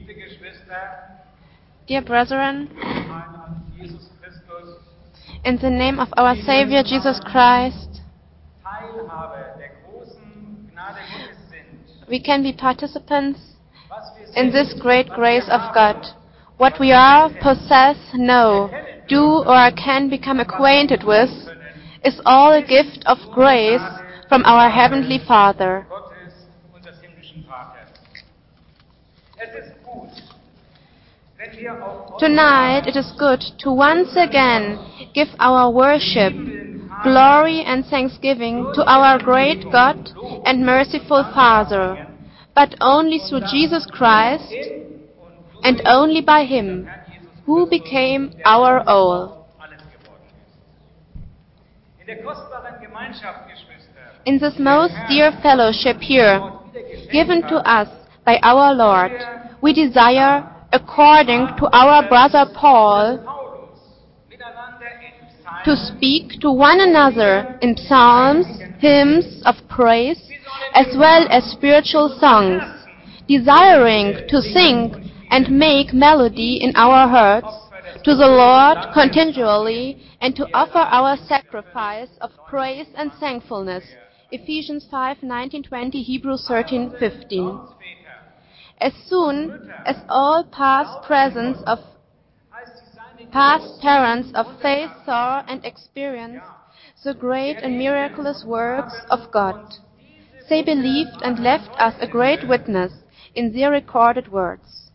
Dear brethren, in the name of our Savior Jesus Christ, we can be participants in this great grace of God. What we are, possess, know, do, or can become acquainted with is all a gift of grace from our Heavenly Father. Tonight it is good to once again give our worship, glory and thanksgiving to our great God and merciful Father, but only through Jesus Christ and only by Him, who became our all. In this most dear fellowship here, given to us by our Lord, we desire, according to our brother Paul, to speak to one another in psalms, hymns of praise, as well as spiritual songs, desiring to sing and make melody in our hearts to the Lord continually, and to offer our sacrifice of praise and thankfulness. Ephesians 5:19-20, Hebrews 13:15. As soon as all past parents of faith saw and experienced the great and miraculous works of God, they believed and left us a great witness in their recorded words.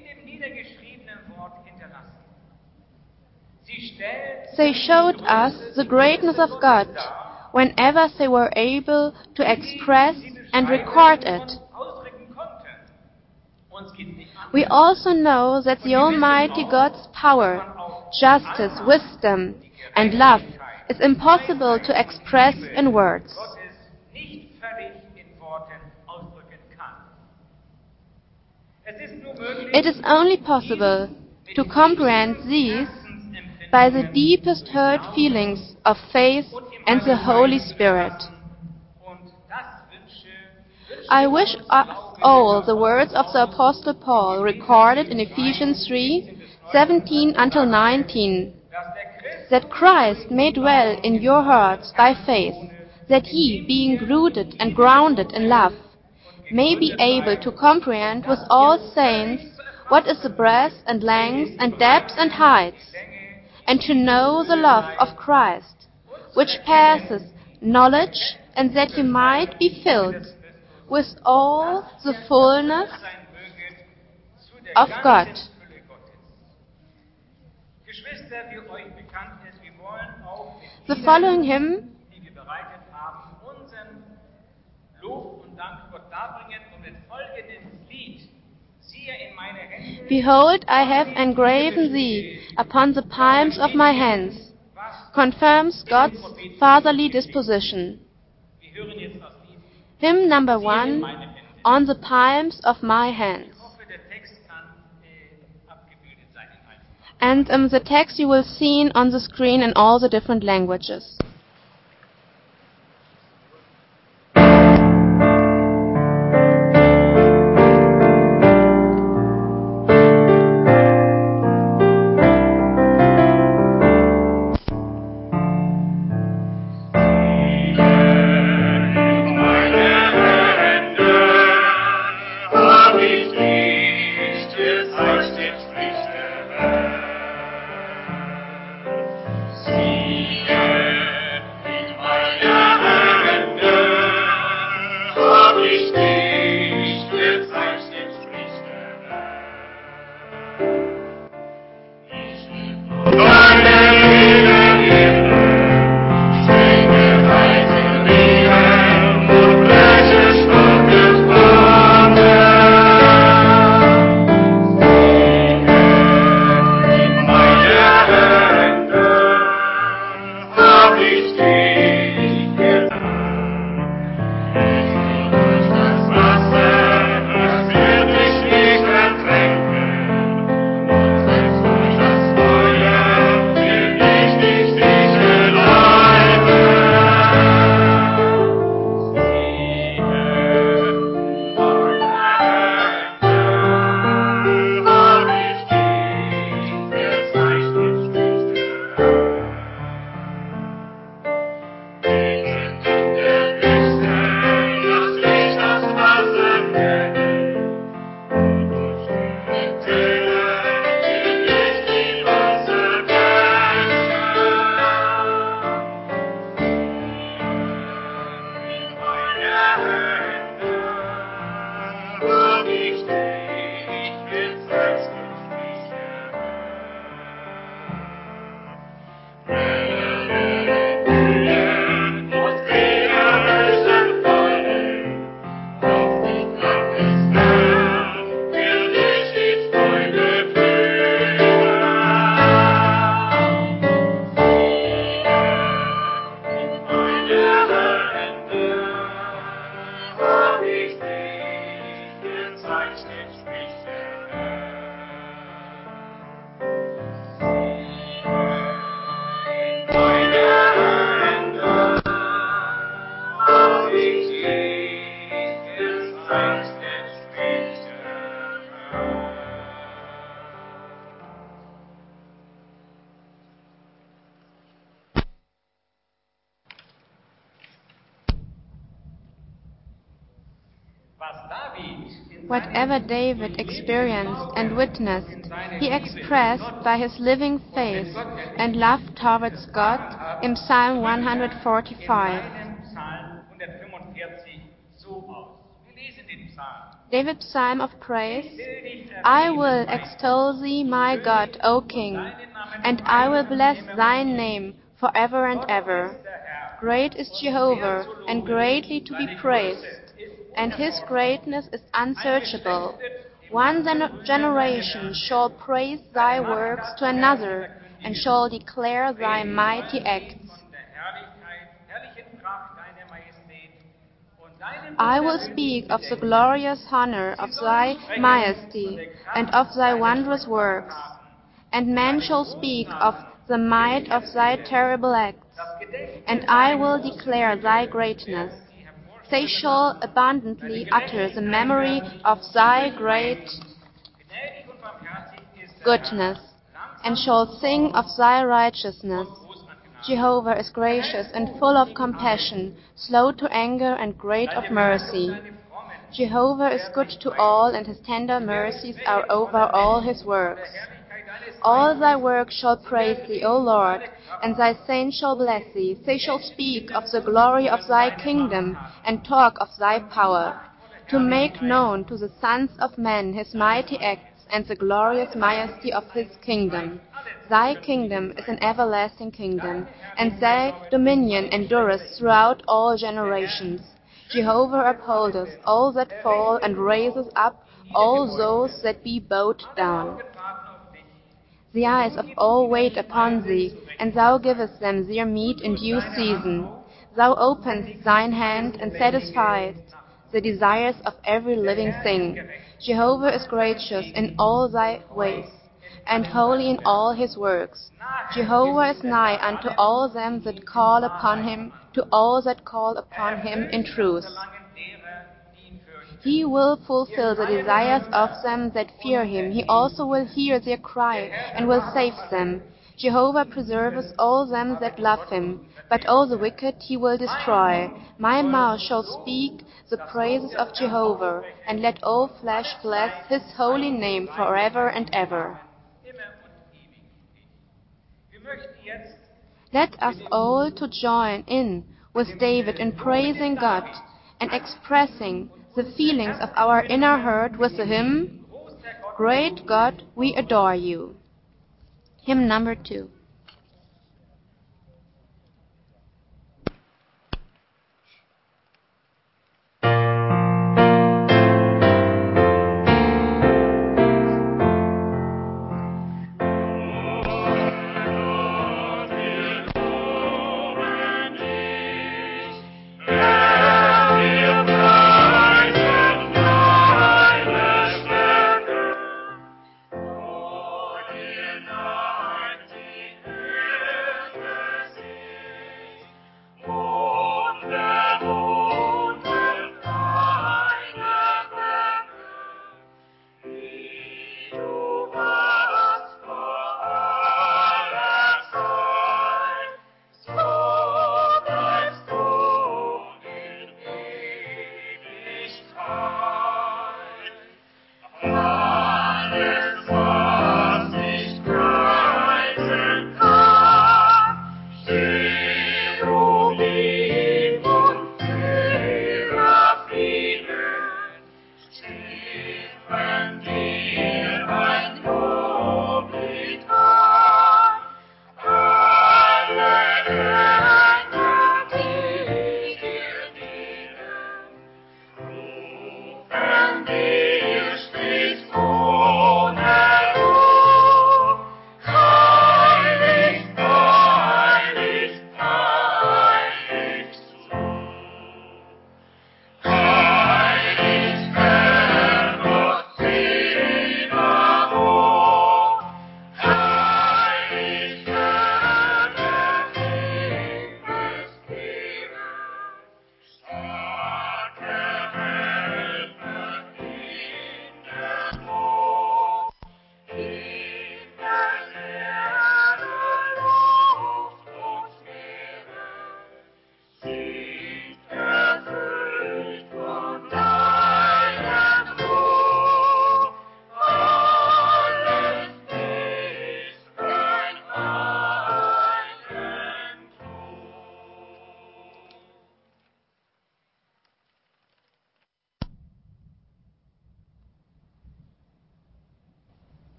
They showed us the greatness of God whenever they were able to express and record it. We also know that the Almighty God's power, justice, wisdom, and love is impossible to express in words. It is only possible to comprehend these by the deepest heart feelings of faith and the Holy Spirit. I wish us all the words of the Apostle Paul recorded in Ephesians 3:17-19, that Christ may dwell in your hearts by faith, that ye, being rooted and grounded in love, may be able to comprehend with all saints what is the breadth and length and depth and heights, and to know the love of Christ, which passeth knowledge, and that ye might be filled with all the fullness of God. The following hymn Behold, I have engraven thee upon the palms of my hands, confirms God's fatherly disposition. Hymn number 1, On the Palms of My Hands. And the text you will see on the screen in all the different languages. Siehe, Whatever David experienced and witnessed, he expressed by his living faith and love towards God in Psalm 145. David's psalm of praise: I will extol thee, my God, O King, and I will bless thy name forever and ever. Great is Jehovah, and greatly to be praised, and his greatness is unsearchable. One generation shall praise thy works to another, and shall declare thy mighty acts. I will speak of the glorious honor of thy majesty, and of thy wondrous works. And men shall speak of the might of thy terrible acts, and I will declare thy greatness. They shall abundantly utter the memory of thy great goodness, and shall sing of thy righteousness. Jehovah is gracious and full of compassion, slow to anger and great of mercy. Jehovah is good to all, and his tender mercies are over all his works. All thy works shall praise thee, O Lord, and thy saints shall bless thee. They shall speak of the glory of thy kingdom, and talk of thy power, to make known to the sons of men his mighty acts, and the glorious majesty of his kingdom. Thy kingdom is an everlasting kingdom, and thy dominion endureth throughout all generations. Jehovah upholdeth all that fall, and raiseth up all those that be bowed down. The eyes of all wait upon thee, and thou givest them their meat in due season. Thou openest thine hand, and satisfiest the desires of every living thing. Jehovah is gracious in all thy ways, and holy in all his works. Jehovah is nigh unto all them that call upon him, to all that call upon him in truth. He will fulfill the desires of them that fear him. He also will hear their cry, and will save them. Jehovah preserveth all them that love him, but all the wicked he will destroy. My mouth shall speak the praises of Jehovah, and let all flesh bless his holy name forever and ever. Let us all to join in with David in praising God and expressing the feelings of our inner heart with the hymn, Great God, we adore you. Hymn number 2.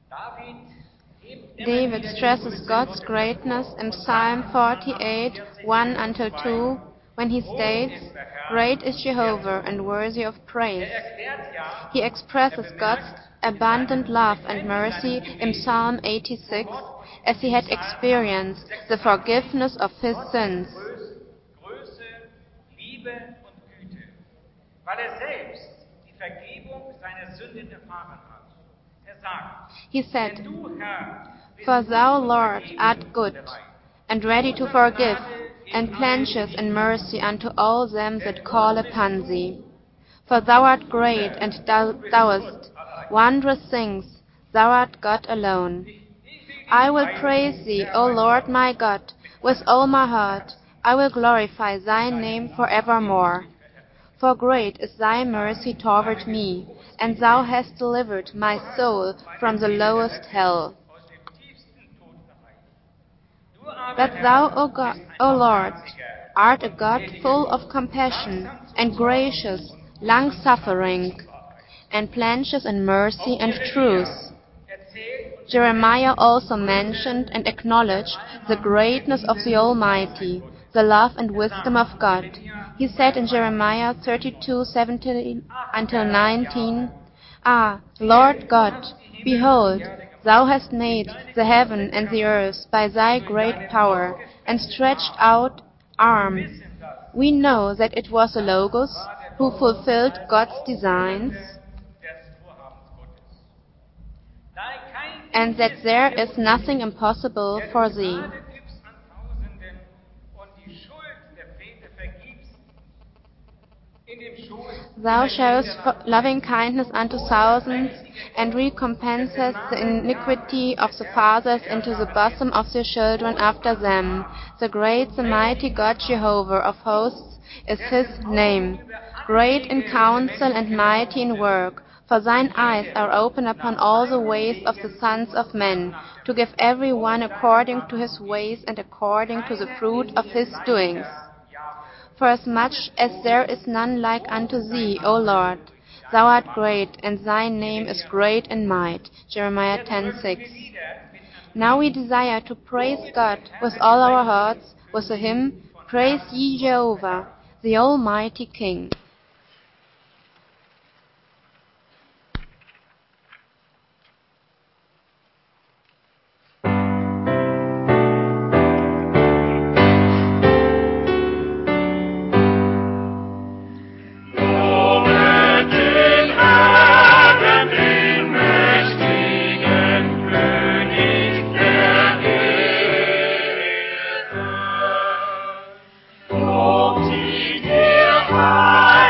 David stresses God's greatness in Psalm 48, 1 until 2, when he states, "Great is Jehovah and worthy of praise." He expresses God's abundant love and mercy in Psalm 86, as he had experienced the forgiveness of his sins. He said, "For thou, Lord, art good, and ready to forgive, and plenteous in mercy unto all them that call upon thee. For thou art great, and doest wondrous things, thou art God alone. I will praise thee, O Lord my God, with all my heart. I will glorify thy name for evermore. For great is thy mercy toward me, and thou hast delivered my soul from the lowest hell. But thou, O Lord, art a God full of compassion, and gracious, long-suffering, and plenteous in mercy and truth." Jeremiah also mentioned and acknowledged the greatness of the Almighty, the love and wisdom of God. He said in Jeremiah 32:17 until 19, "Ah, Lord God, behold, thou hast made the heaven and the earth by thy great power, and stretched out arm. We know that it was the Logos who fulfilled God's designs, and that there is nothing impossible for thee. Thou showest loving kindness unto thousands, and recompensest the iniquity of the fathers into the bosom of their children after them. The great, the mighty God Jehovah of hosts is his name. Great in counsel and mighty in work. For thine eyes are open upon all the ways of the sons of men, to give every one according to his ways and according to the fruit of his doings. Forasmuch as there is none like unto thee, O Lord, thou art great, and thy name is great in might." Jeremiah 10:6. Now we desire to praise God with all our hearts with the hymn, "Praise ye Jehovah, the Almighty King." High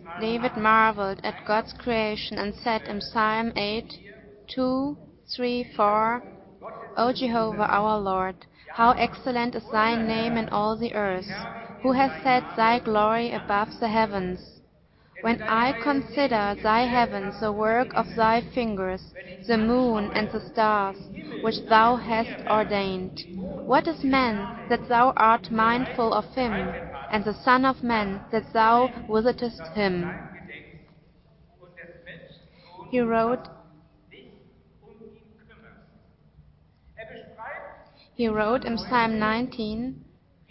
David marveled at God's creation and said in Psalm 8:2, 3, 4, O Jehovah our Lord, how excellent is thy name in all the earth! Who has set thy glory above the heavens? When I consider thy heavens, the work of thy fingers, the moon and the stars, which thou hast ordained, what is man that thou art mindful of him, and the son of man that thou visitest him? He wrote in Psalm 19,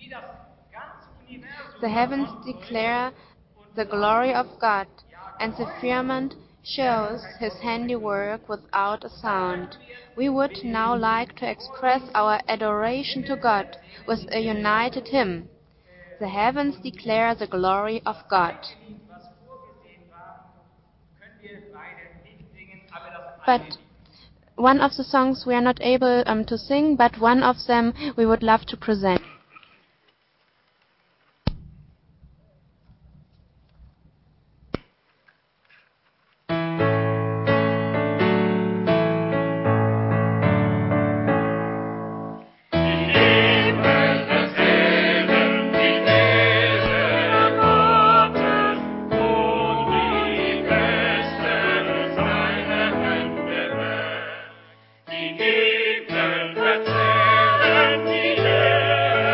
the heavens declare the glory of God, and the firmament shows his handiwork without a sound. We would now like to express our adoration to God with a united hymn. The heavens declare the glory of God. But one of the songs we are not able to sing, but one of them we would love to present. Die Gegend erzählen die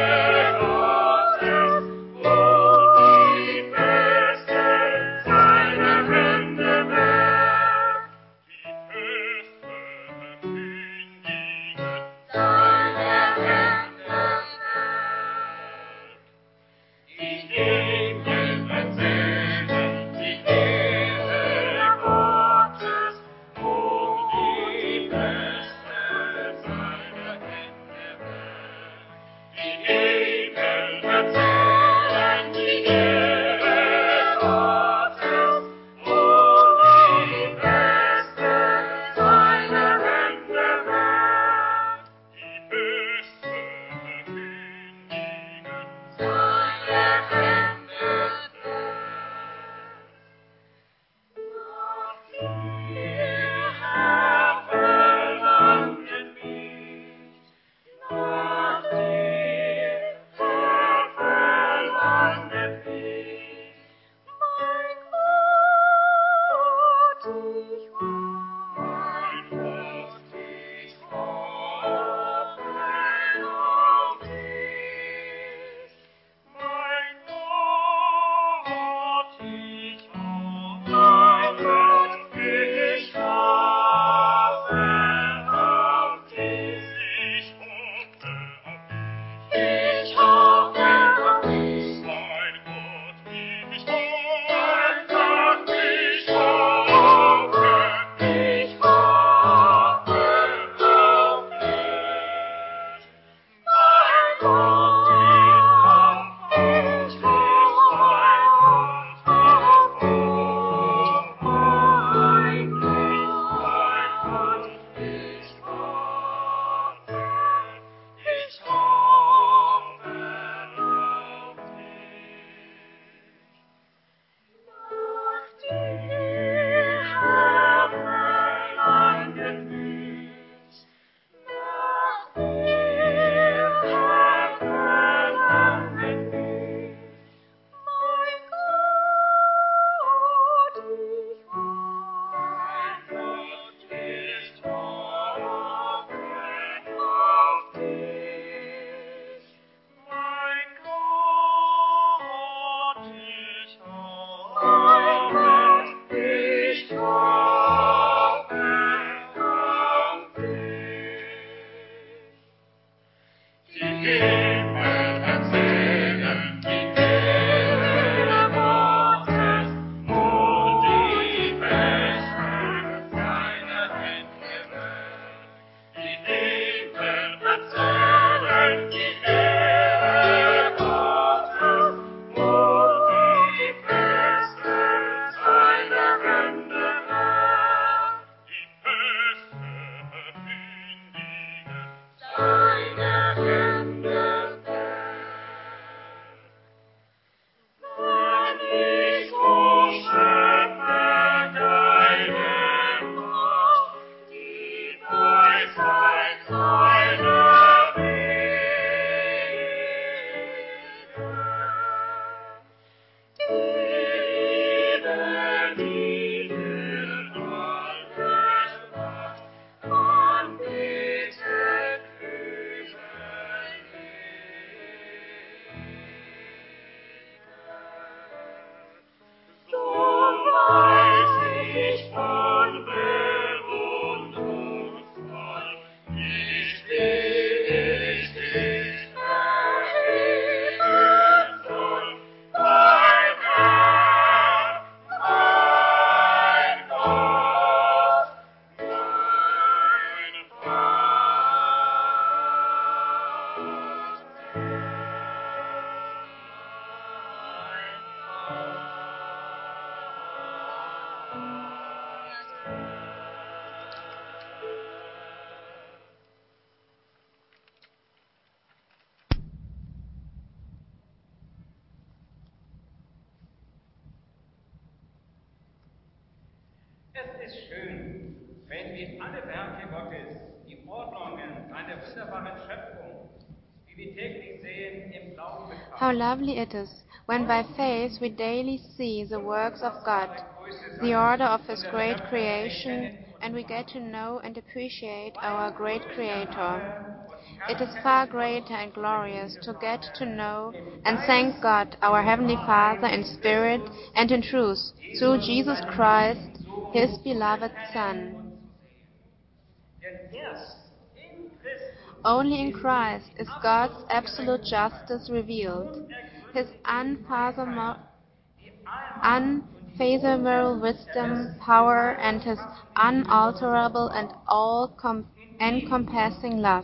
Es ist schön, wenn wir alle Werke Gottes, die Ordnungen seiner wunderbaren Schöpfung, wie wir täglich sehen, im Glauben How betrachten. lovely it is when by faith we daily see the works of God, the order of His great creation, and we get to know and appreciate our great Creator. It is far greater and glorious to get to know and thank God, our Heavenly Father, in spirit and in truth, through Jesus Christ, His beloved Son. Denn erst in Christus Only in Christ is God's absolute justice revealed, His unfathomable wisdom, power, and His unalterable and all-encompassing love.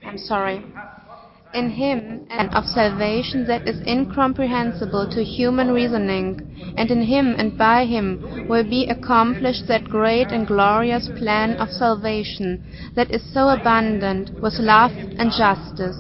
In Him, and of salvation that is incomprehensible to human reasoning, and in Him and by Him will be accomplished that great and glorious plan of salvation that is so abundant with love and justice.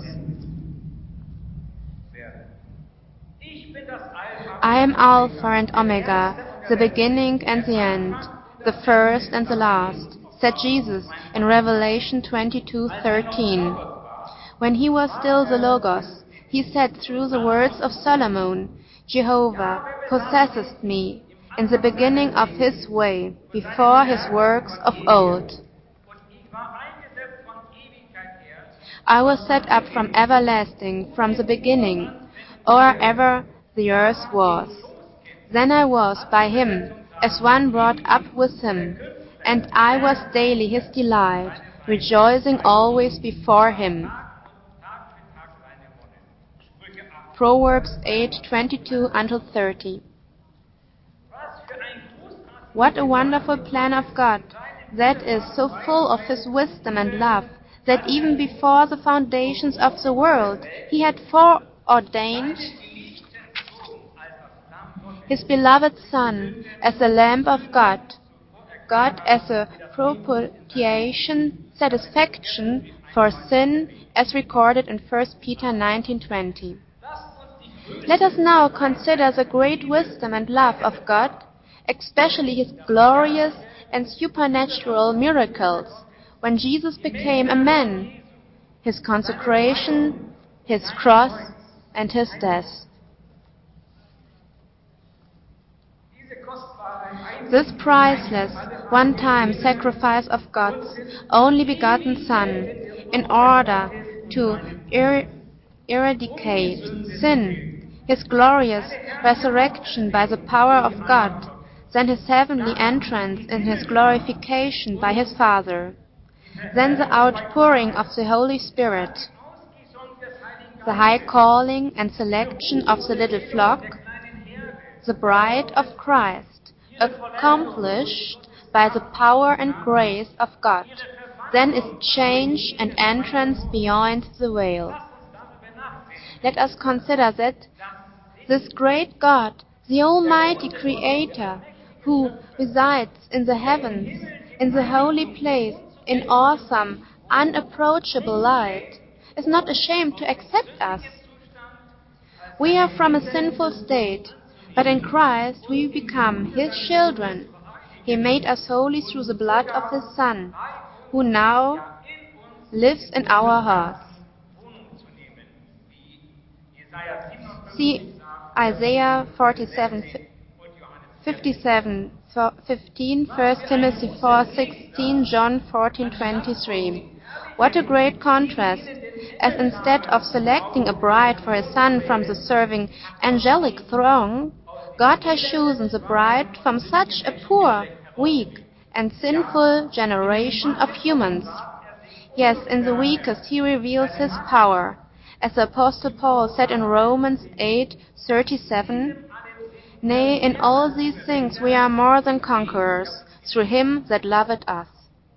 werden. Ich bin das Alpha I am Alpha and Omega, the beginning and the end, the first and the last, said Jesus in Revelation 22:13. When He was still the Logos, He said through the words of Solomon, Jehovah possesseth me in the beginning of His way, before His works of old. und ich war eingesetzt von Ewigkeit her. I was set up from everlasting, from the beginning, or ever the earth was. Then I was by Him, as one brought up with Him, and I was daily His delight, rejoicing always before Him. Tag für Tag seine Wonne. Sprüche 8. Proverbs 8:22-30. Was für ein großartiges What a wonderful plan of God, that is so full of His wisdom and love, that even before the foundations of the world He had foreordained geliebten Sohn als das Lamm Gottes His beloved Son as the Lamb of God, God as a propitiation satisfaction for sin, as recorded in 1 Peter 19:20. lasst uns die Größe Let us now consider the great wisdom and love of God, especially His glorious and supernatural miracles when Jesus became a man, His consecration, His cross, and His death. diese kostbare This priceless, one-time sacrifice of God's only begotten Son, in order to eradicate sin, His glorious resurrection by the power of God, then His heavenly entrance in His glorification by His Father, then the outpouring of the Holy Spirit, Ausgießung des Heiligen the high calling and selection of the little flock, kleinen Herde, the bride of Christ, accomplished by the power and grace of God, then is change and entrance beyond the veil. lasst uns darüber nachdenken, Let us consider that this great God, the Almighty Creator, who resides in the heavens, in the holy place, in awesome, unapproachable light, is not ashamed to accept us. We are from a sinful state, but in Christ we become His children. He made us holy through the blood of His Son, who now in uns lives in our hearts. Wohnung zu nehmen, wie Jesaja 57 See sagt, Isaiah und 47, Johannes 57, 15, 1 Timothy 4:16, John 14:23. What a great contrast, as instead of selecting a bride for His Son from the serving angelic throng, God has chosen the bride from such a poor, weak, and sinful generation of humans. Yes, in the weakest He reveals His power, as the Apostle Paul said in Romans 8:37, Nay, in all these things we are more than conquerors, through Him that loveth us.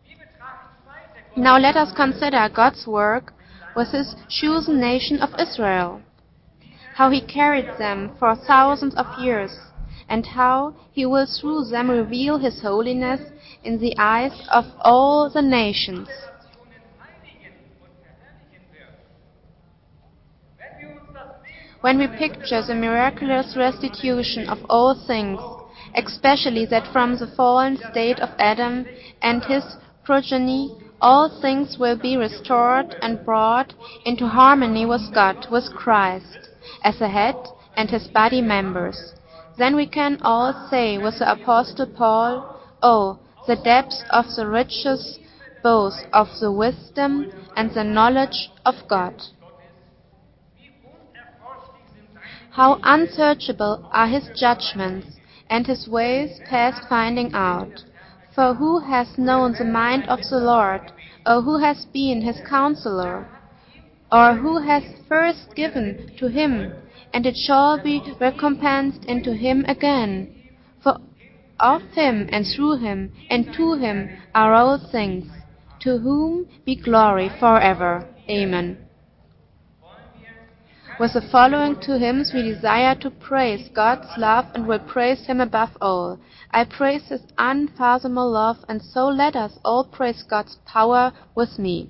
Now let us consider God's work with His chosen nation of Israel, how He carried them for thousands of years, and how He will through them reveal His holiness in the eyes of all the nations. Generationen heiligen und verherrlichen wird. Wenn wir uns das Bild When we picture the miraculous restitution of all things especially that from the fallen state of Adam and his progeny all things will be restored and brought into harmony with God, with Christ, as a head and his body members. Then we can all say with the Apostle Paul, "Oh, the depths of the riches both of the wisdom and the knowledge of God! How unsearchable are his judgments, and his ways past finding out! For who has known the mind of the Lord, or who has been his counselor? Or who has first given to him, and it shall be recompensed into him again? For of him, and through him, and to him are all things, to whom be glory forever. Amen." With the following two hymns we desire to praise God's love and will praise him above all. I praise his unfathomable love, and so let us all praise God's power with me.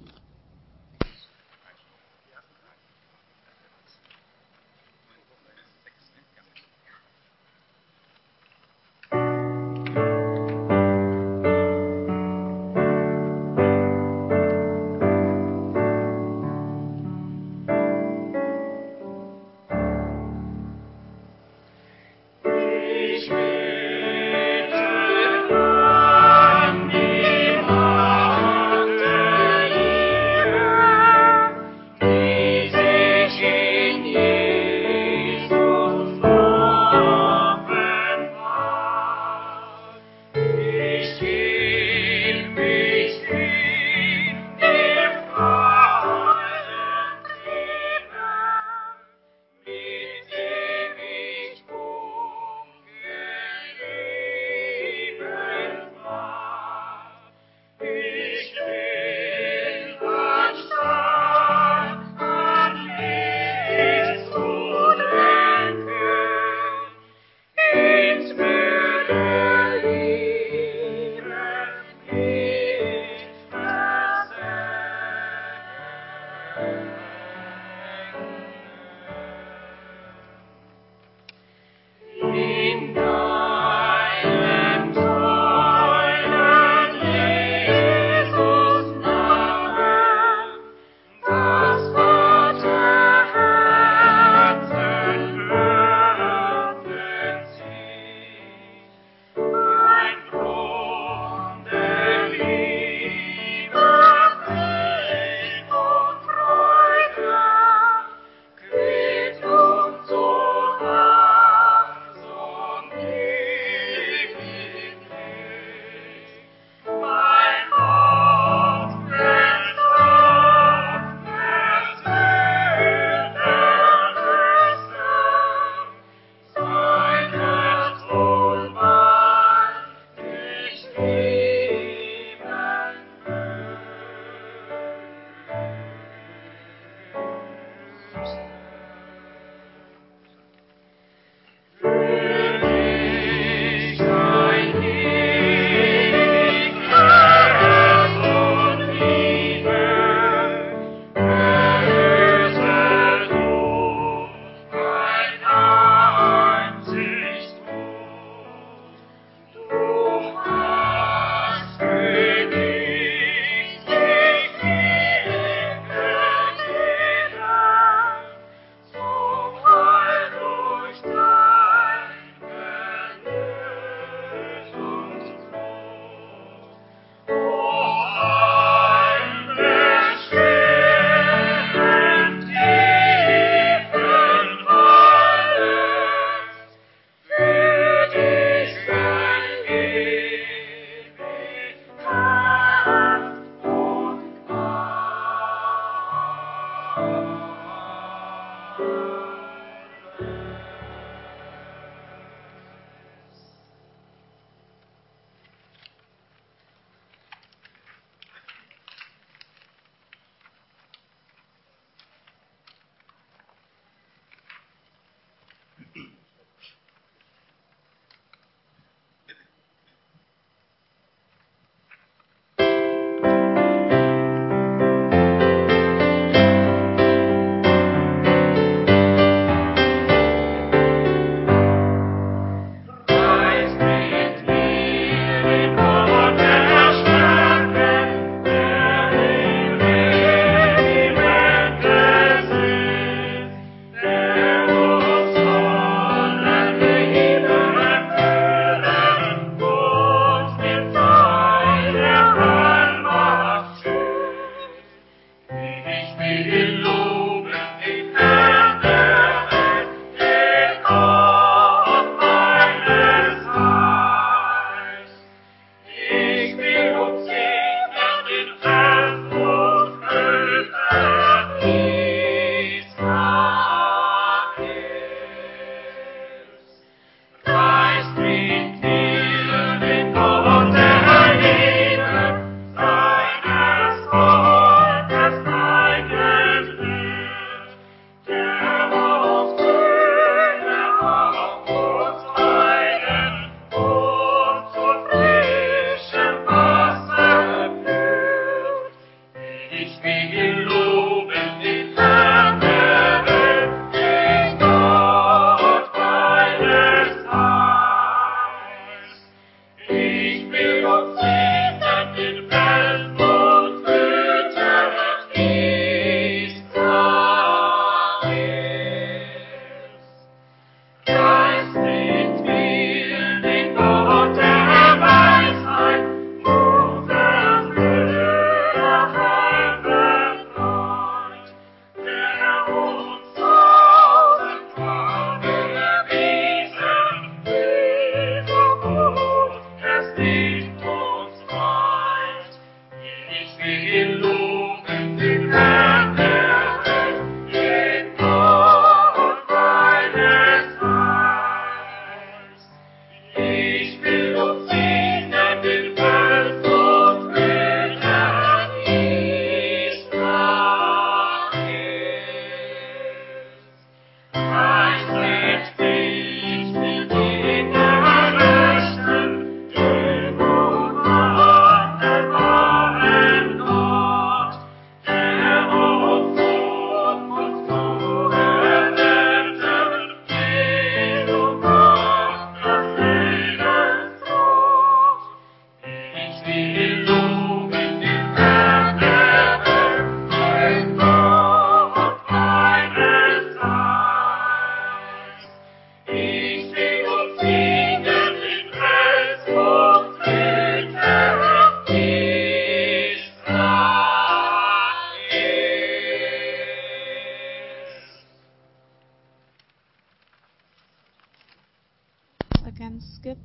gibt.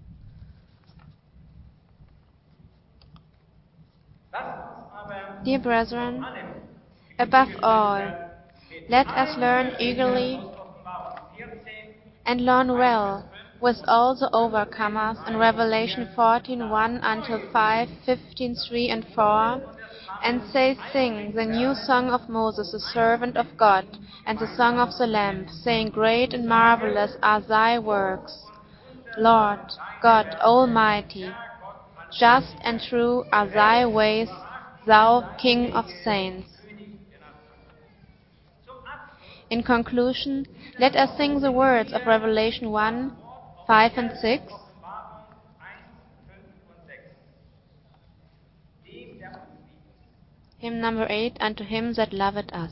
Dear brethren, above all, let us learn eagerly and learn well with all the overcomers in Revelation 14:1 until 5:15:3 and 4, and say, sing the new song of Moses, the servant of God, and the song of the Lamb, saying, great and marvelous are thy works, Lord God Almighty. Just and true are thy ways, thou King of saints. In conclusion, let us sing the words of Revelation 1:5 and 6. Hymn number 8, Unto him that loveth us.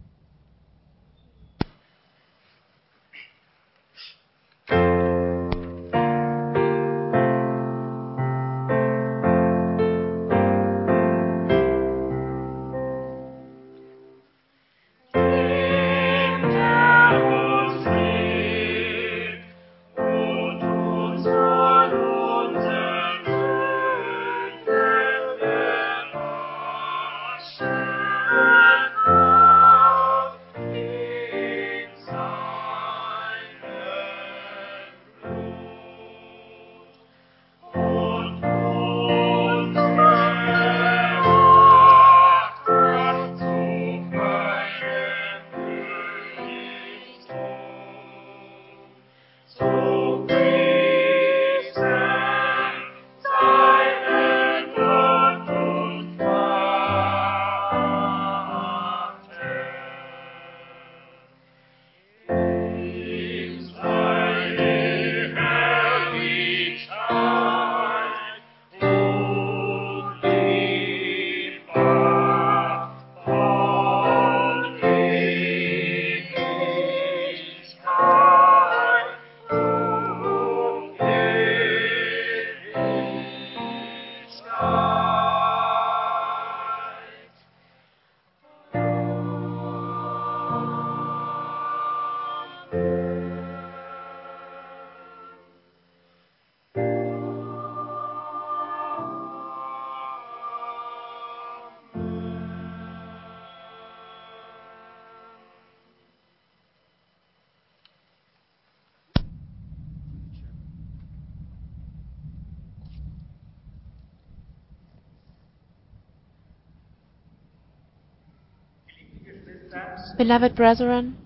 Beloved brethren,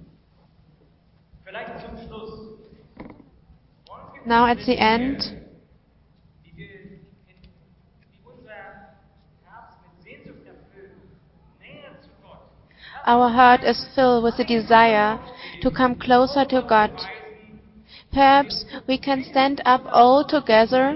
now at the end, our heart is filled with the desire to come closer to God. Perhaps we can stand up all together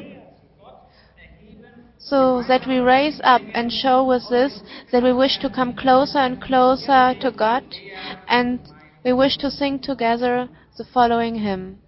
so that we raise up and show with this that we wish to come closer and closer to God, and we wish to sing together the following hymn.